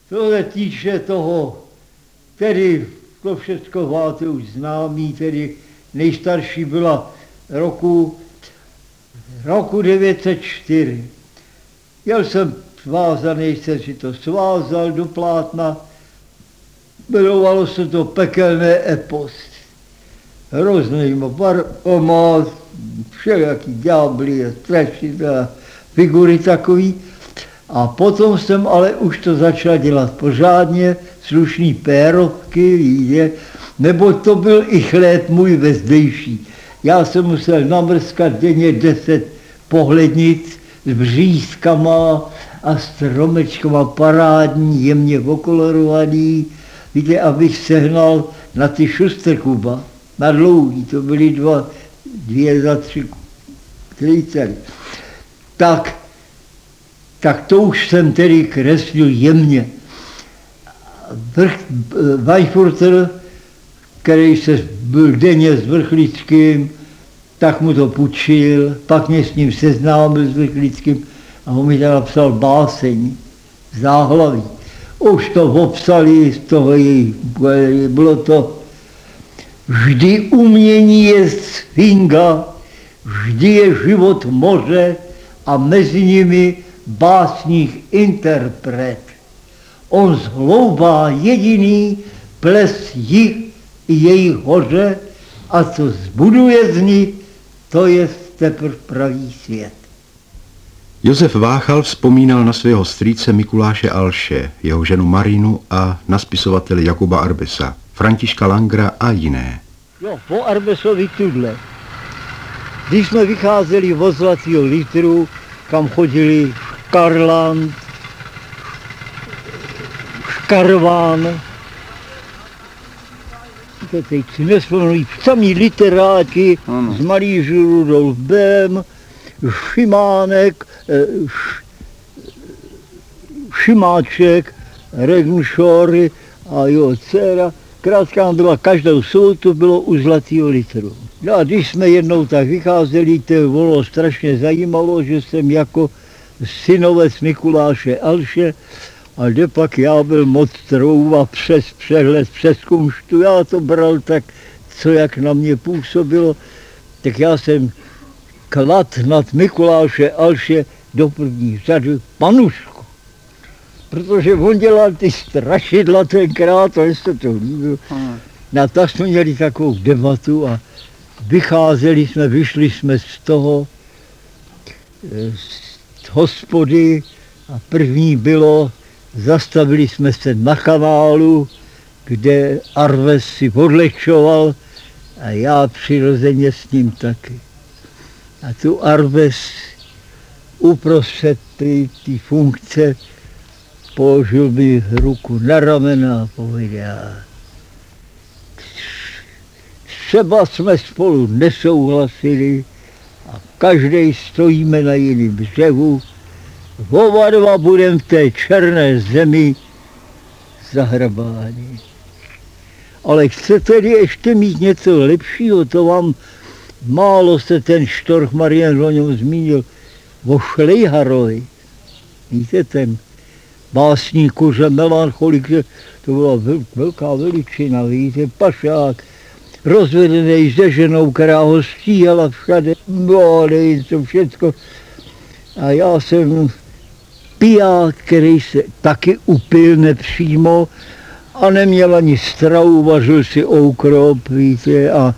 Co se týče toho, tedy to všechno máte už známý, tedy nejstarší byla roku 904. Jel jsem svázaný, jsem si to svázal do plátna, jmenovalo se to Pekelné epos. Hrozný má všelijaký ďábly a strašidla, figury takový. A potom jsem ale už to začal dělat pořádně, slušný pérovky, víte, nebo to byl i chléb můj vezdejší. Já jsem musel namrskat denně 10 pohlednic s břízkama a stromečkama parádní, jemně okolorovaný, víte, abych sehnal na ty šustrkuba, na dlouhý, to byly dvě za 3 klícely. Tak to už jsem tedy kreslil jemně. Weinfurter, který se byl denně s Vrchlickým, tak mu to půjčil, pak mě s ním seznámil s Vrchlickým a on mi tam napsal báseň, záhlaví. Už to obsali z toho bylo to: vždy umění je sfinga, vždy je život moře a mezi nimi básník interpret. On zhloubá jediný ples jich i jejich hoře a co zbuduje z nich, to je teprv pravý svět. Josef Váchal vzpomínal na svého strýce Mikuláše Alše, jeho ženu Marinu a na spisovatele Jakuba Arbesa, Františka Langra a jiné. Jo, po Arbesovi tudle. Když jsme vycházeli od Zlatého litru, kam chodili Karland, Škarván, teď si nespomínají, samý literáti, z malířů Rudolf Bém, Šimánek, Šimáček, Regenšory a jeho dcera. Krátká byla každou sobotu, bylo u Zlatého litru. No a když jsme jednou tak vycházeli, to bylo strašně zajímalo, že jsem jako synovec Mikuláše Alše, a kde pak já byl moc trouva přes přehled, přes kumštu, já to bral tak, co jak na mě působilo, tak já jsem klad nad Mikuláše Alše do první řady Panušku. Protože on dělal ty strašidla tenkrát, to se to líbilo. A tak jsme měli takovou debatu a vyšli jsme z toho, z hospody a první bylo, zastavili jsme se na kanálu, kde Arves si odlehčoval a já přirozeně s ním taky. A tu Arves uprostřed té funkce položil mi ruku na ramena a pověděl: třeba jsme spolu nesouhlasili a každý stojíme na jiném břehu, oba dva budeme v té černé zemi zahrabáni. Ale chcete-li ještě mít něco lepšího, to vám málo se ten Štorch Marian o něm zmínil, o Šlejharovi. Víte, ten básník, kuře, melancholik, to byla velká veličina, víte, pašák, rozvedený se ženou, která ho stíhala všade, no, nevím, co všecko. A já jsem piják, který se taky upil nepřímo a neměl ani stravu, vařil si oukrop, víte, a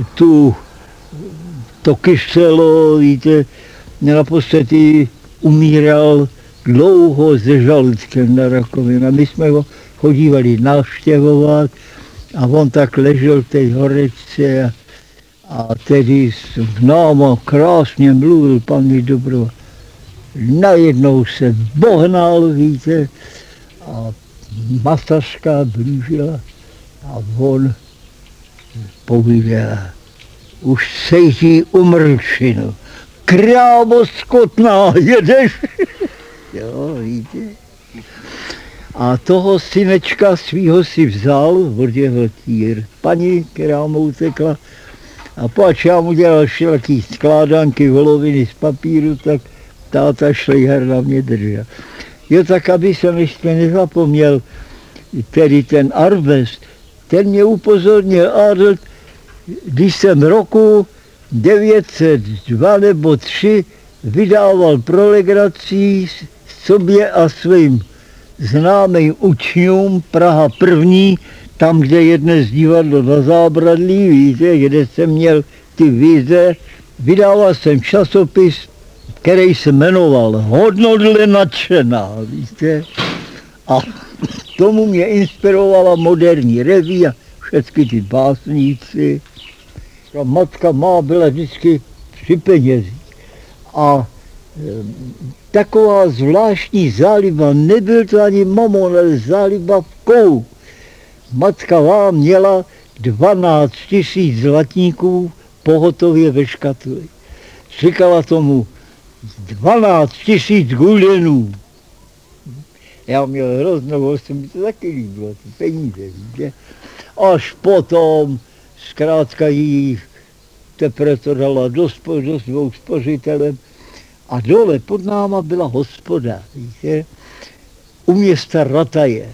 to kyselo, víte, naposledy umíral dlouho se žaludkem na rakovinu. My jsme ho chodívali navštěvovat a on tak ležel v té horečce a tedy s náma krásně mluvil pan Dobrova. Najednou se bohnal, víte, a masařka blížila a on povídal: už sejtí umrčinu, krávo skotná, jedeš? Jo, víte. A toho synečka svýho si vzal od jeho týr paní, která mu utekla, a pač já mu dělal všelaký skládanky, voloviny z papíru, tak táta Šlejhar na mě držel. Jo, tak aby jsem ještě nezapomněl, tedy ten Arbes, ten mě upozornil, Adelt, když jsem roku 902 nebo 3 vydával pro legrací sobě a svým známým učňům Praha 1., tam, kde je dnes divadlo na Zábradlí, víte, kde jsem měl ty vize, vydával jsem časopis, který se jmenoval Hodnotle nadšená, víte. A tomu mě inspirovala moderní reví a všechny ty básníci. A matka má byla vždycky při penězích. A taková zvláštní záliba, nebyl to ani mamon, ale záliba v kou. Matka vám měla 12 000 zlatníků pohotově ve škatuli. Říkala tomu 12 000 guldenů. Já měl hroznou, se mi to taky líbilo, ty peníze, víte. Až potom, zkrátka jí teprve to dala do dvou spořitelem. A dole pod náma byla hospoda, víte, u města Rataje.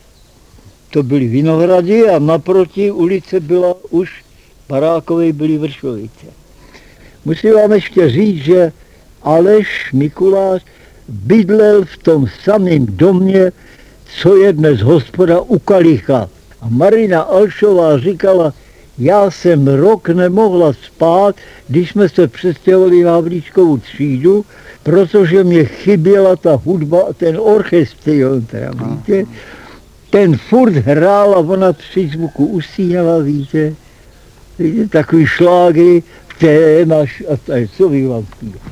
To byly Vinohrady a naproti ulice byla už barákové, byly Vršovice. Musím vám ještě říct, že Aleš Mikuláš bydlel v tom samém domě, co je dnes hospoda u Kalicha. A Marina Alšová říkala, já jsem rok nemohla spát, když jsme se přestěhovali na Havlíčkovu třídu, protože mě chyběla ta hudba, ten orchestr, víte. Ten furt hrál a ona při zvuku usínala, víte. Víte, takový šlágry, které máš, a co vy vám zpívat.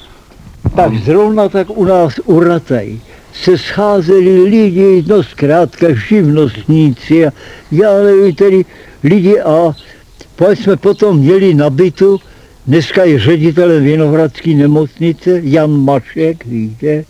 Tak zrovna tak u nás u Rataj se scházeli lidi, no zkrátka živnostníci a já nevím, tedy lidi a jsme potom měli na bytu, dneska je ředitelem Vinohradské nemocnice, Jan Mašek, víte,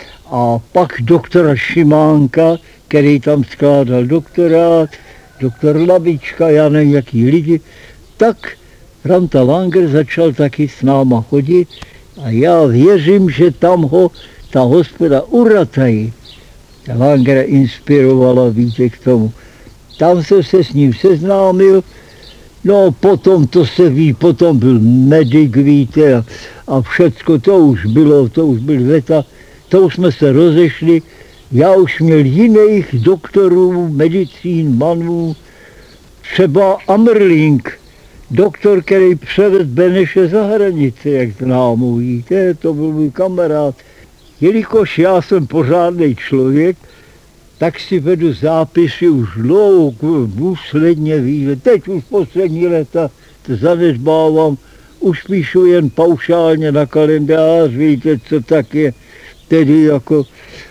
a pak doktora Šimánka, který tam skládal doktorát, doktor Labička, já nevím jaký lidi, tak Ranta Langer začal taky s náma chodit a já věřím, že tam ho ta hospoda u Rataji, ta Langera inspirovala, víte, k tomu. Tam jsem se s ním seznámil, no potom to se ví, potom byl medic, víte, a všecko, to už byl věta, to už jsme se rozešli, já už měl jiných doktorů, medicín, manů, třeba Ammerling, doktor, který převedl Beneše za hranici, jak známo, víte, to byl můj kamarád. Jelikož já jsem pořádný člověk, tak si vedu zápisy už dlouho, důsledně, víte, teď už poslední léta to zanedbávám, už píšu jen paušálně na kalendář, víte, co tak je, tedy jako,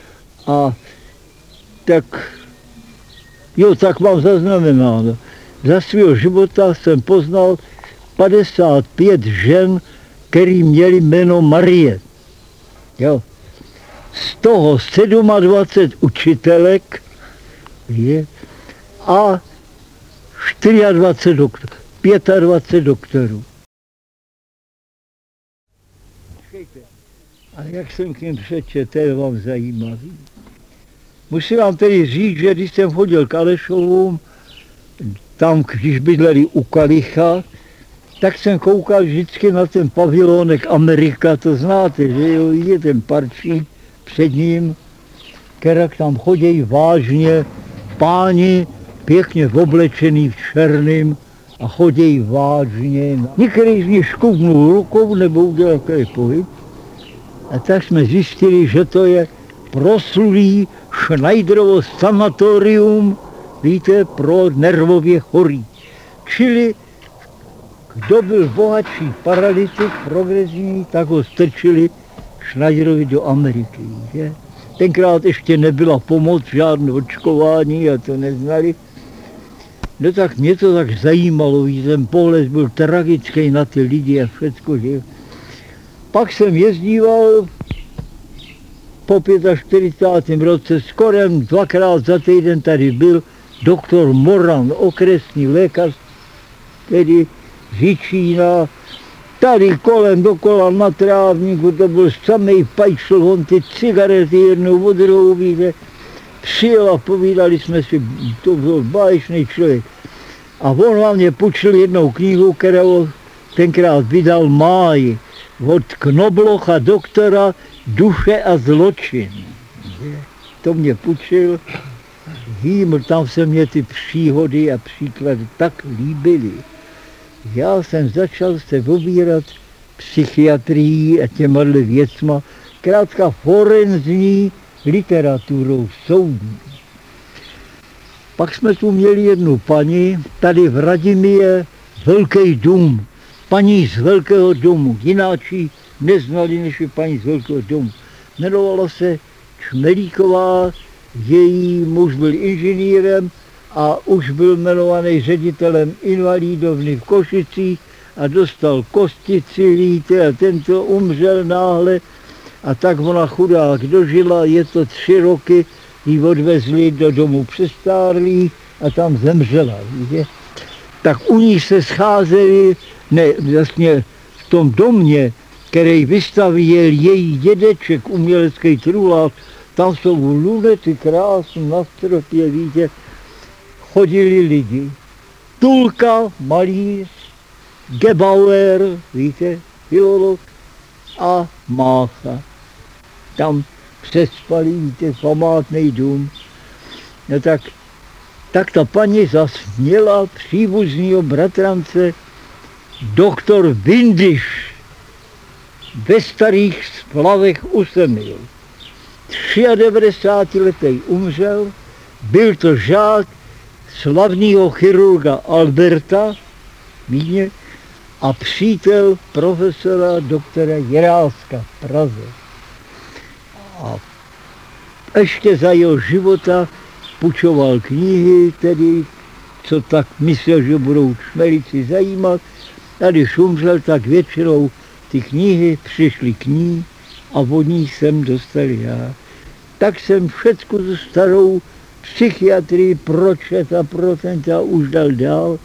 a tak, jo, tak mám zaznamenáno. Za svého života jsem poznal 55 žen, který měli jméno Marie, jo. Z toho 27 učitelek je, a 24 doktorů, 25 doktorů. A jak jsem k ním přečetl, to je vám zajímavý. Musím vám tedy říct, že když jsem chodil k Alešovům, tam, když bydleli u Kalicha, tak jsem koukal vždycky na ten pavilonek Amerika, to znáte, že jo, je ten parčík před ním, kterak tam chodí vážně páni, pěkně oblečený v černým a chodí vážně. Některý z nich škoubnul rukou nebo udělal takový pohyb. A tak jsme zjistili, že to je proslulý Schneiderovo sanatorium, víte, pro nervově chorý. Čili kdo byl bohatší paralytik, progresivní, tak ho strčili Schneiderovi do Ameriky, víte. Tenkrát ještě nebyla pomoc, žádné očkování a to neznali. No tak mě to tak zajímalo, víte, ten pohled byl tragický na ty lidi a všecko, že. Pak jsem jezdíval po 45. roce s Korem, 2krát za týden tady byl doktor Moran, okresní lékař, tedy z Jičína, Tady kolem dokola na trávníku, to byl samej pajčl, on ty cigarety jednou od druhou, víte. Přijel a povídali jsme si, to byl báječný člověk. A on vám mě půjčil jednou knihu, kterou tenkrát vydal Máj od Knoblocha doktora Duše a zločin. To mě půjčil. Vím, tam se mě ty příhody a příklady tak líbily. Já jsem začal se obírat psychiatrií a těmahle věcma, krátka forenzní literaturou soudní. Pak jsme tu měli jednu paní, tady v Radimi je velký dům, paní z velkého domu, jináči neznali než je paní z velkého domu. Jmenovala se Čmelíková, její muž byl inženýrem a už byl jmenovaný ředitelem invalidovny v Košicích a dostal kostici, víte, a tento umřel náhle a tak ona chudák dožila, je to 3 roky, ji odvezli do domu přestárlých a tam zemřela, víte. Tak u ní se scházeli, vlastně v tom domě, který vystavěl její dědeček, umělecký trulák, tam jsou lunety krásné na stropě, víte, chodili lidi. Tulka, malíř, Gebauer, víte, filolog a Mácha. Tam přespali, víte, památný dům. No tak ta paní zas měla příbuznýho bratrance, doktor Vindiš, ve Starých Splavech u Semil. 93letý umřel, byl to žák slavného chirurga Alberta Míně a přítel profesora doktora Jiráska v Praze. A ještě za jeho života půjčoval knihy, tedy co tak myslel, že budou čmelici zajímat. A když umřel, tak většinou ty knihy přišly k ní a od ní jsem dostal já. Tak jsem všecku tu starou psychiatrii pročet a procenta už dal dál.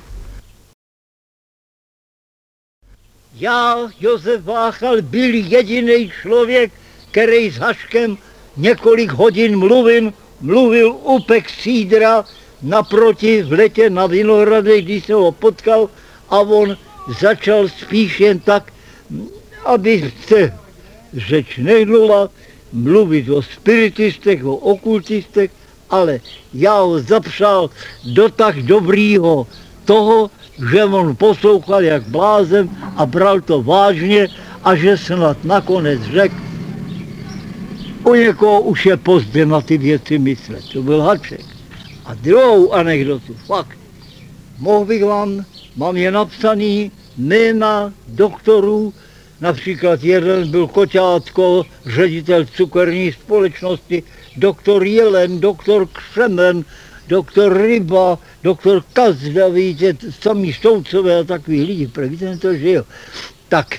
Já, Josef Váchal, byl jediný člověk, který s Haškem několik hodin mluvil u Pexídra naproti v letě na Vinohradech, když jsem ho potkal a on začal spíš jen tak, aby se řeč nehnula, mluvit o spiritistech, o okultistech, ale já ho zapřál do tak dobrýho toho, že on poslouchal jak blázen a bral to vážně a že snad nakonec řekl, u někoho už je pozdě na ty věci myslet. To byl Haček. A druhou anekdotu, fakt, mohl bych vám, mám je napsaný jména doktorů, například jeden byl Koťátko, ředitel cukerní společnosti, doktor Jelen, doktor Křemen, doktor Ryba, doktor Kazda, víte, samý soudcové a takový lidi, víte, to žil. Tak,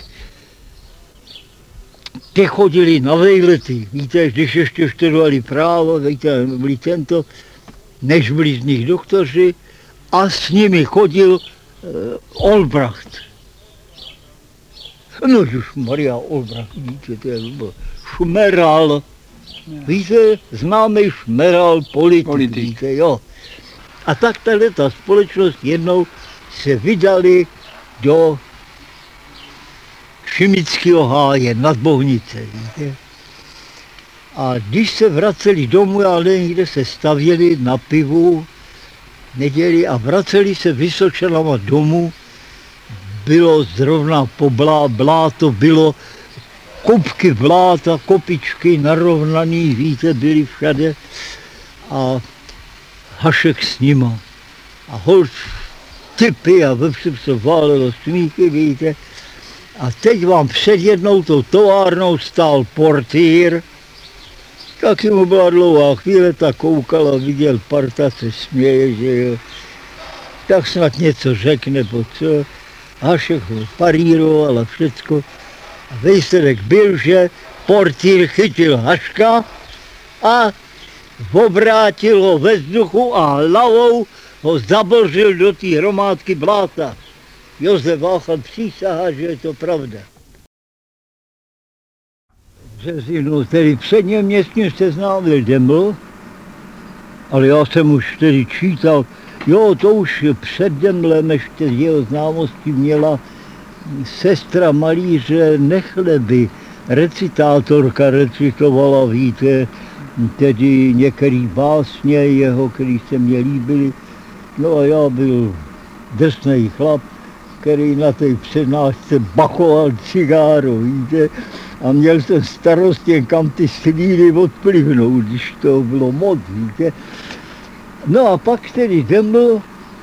ty chodili na vejlety, víte, když ještě studovali právo, víte, byli tento, než byli z nich doktoři, a s nimi chodil Olbracht. No už Maria Olbracht, víte, to byl šmeral, víte, známý šmeral, politik, víte, jo. A tak ta společnost jednou se vydali do Šimického háje nad Bohnice, víte. A když se vraceli domů, já nevím, kde se stavěli na pivu, neděli a vraceli se Vysočanama domů, bylo zrovna po bláto, bylo kopky bláta, kopičky narovnaný, víte, byly všade a Hašek s nima. A holt typy a vepřed se válelo smíchy, víte. A teď vám před jednou tou továrnou stál portýr, taky mu byla dlouhá chvíle, tak koukal a viděl, parta se směje, že jo. Tak snad něco řekne, bo co. Hašek ho paríroval a všecko. A výsledek byl, že portýr chytil Haška a obrátil ho ve vzduchu a hlavou ho zabořil do té hromádky bláta. Josef Váchal přísahá, že je to pravda. Březinu, tedy předně mě s ním seznámil Deml, ale já jsem už tedy čítal, jo, to už před Demlem ještě jeho známosti měla sestra malíře Nechleby, recitátorka, recitovala, víte, tedy některé básně jeho, které se mně líbily. No a já byl drsnej chlap, který na té přednášce bachoval cigáro, víte, a měl jsem starost jen kam ty slíny odplivnout, když to bylo moc, víte. No a pak tedy Deml,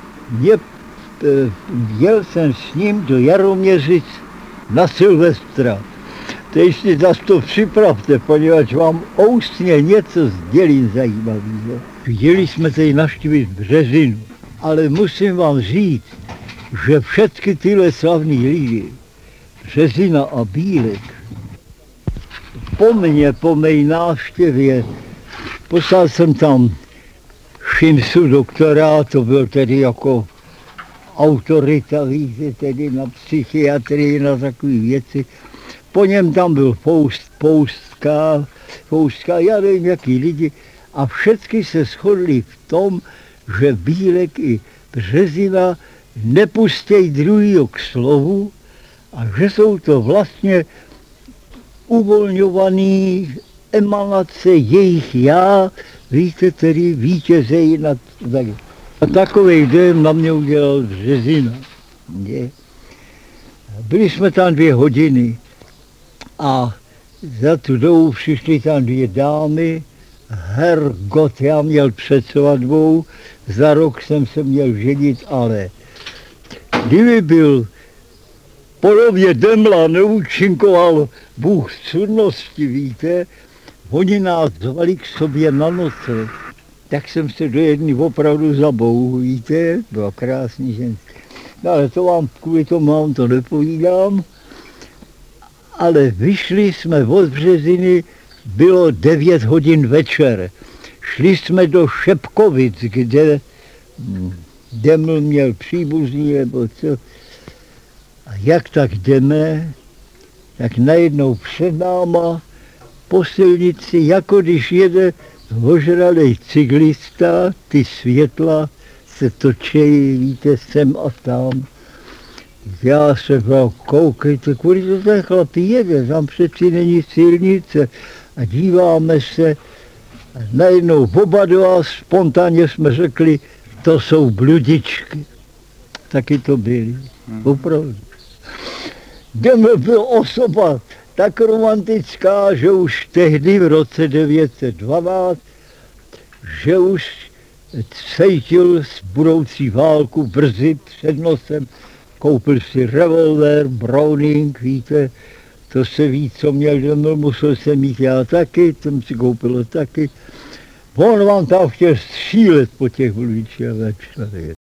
jel jsem s ním do Jaroměřic na Silvestra. Teď si zase to připravte, poněvadž vám oustně něco sdělím zajímavého. Chtěli jsme tady navštívit Březinu, ale musím vám říct, že všechny tyhle slavný lidi, Březina a Bílek, po mé návštěvě, poslal jsem tam Šimsu doktora, to byl tedy jako autorita, víte, tedy na psychiatrii, na takové věci. Po něm tam byl Poustka, já nevím, jaký lidi. A všechny se shodli v tom, že Bílek i Březina nepustějí druhýho k slovu a že jsou to vlastně uvolňované emanace jejich já, víte, tedy vítězejí nad taky. A takovej dojem na mě udělal Březina. Byli jsme tam 2 hodiny a za tu dobu přišly tam 2 dámy. Hergot, já měl před svatbou, za rok jsem se měl ženit, ale kdyby byl podobně Demla neúčinkoval Bůh cudnosti, víte, oni nás zvali k sobě na noce, tak jsem se do jedné opravdu zabouhl, víte, byla krásný ženský. No, ale to vám kvůli tomu vám to nepovídám, ale vyšli jsme od Březiny, bylo 9 hodin večer. Šli jsme do Šepkovic, kde Deml měl příbuzný, nebo co. A jak tak jdeme, tak najednou před náma po silnici, jako když jede ožralej cyklista, ty světla se točejí, víte, sem a tam. Já se byl, koukejte, kudy to ten chlap jede, tam přeci není silnice. A díváme se, a najednou oba dva spontánně jsme řekli, to jsou bludičky. Taky to byly, opravdu. Deml byl osoba tak romantická, že už tehdy v roce 912, že už cítil z budoucí válku brzy před nosem, koupil si revolver, Browning, víte, to se ví, co měl Deml, musel jsem mít já taky, jsem si koupil taky. On vám tam chtěl střílet po těch bludičích.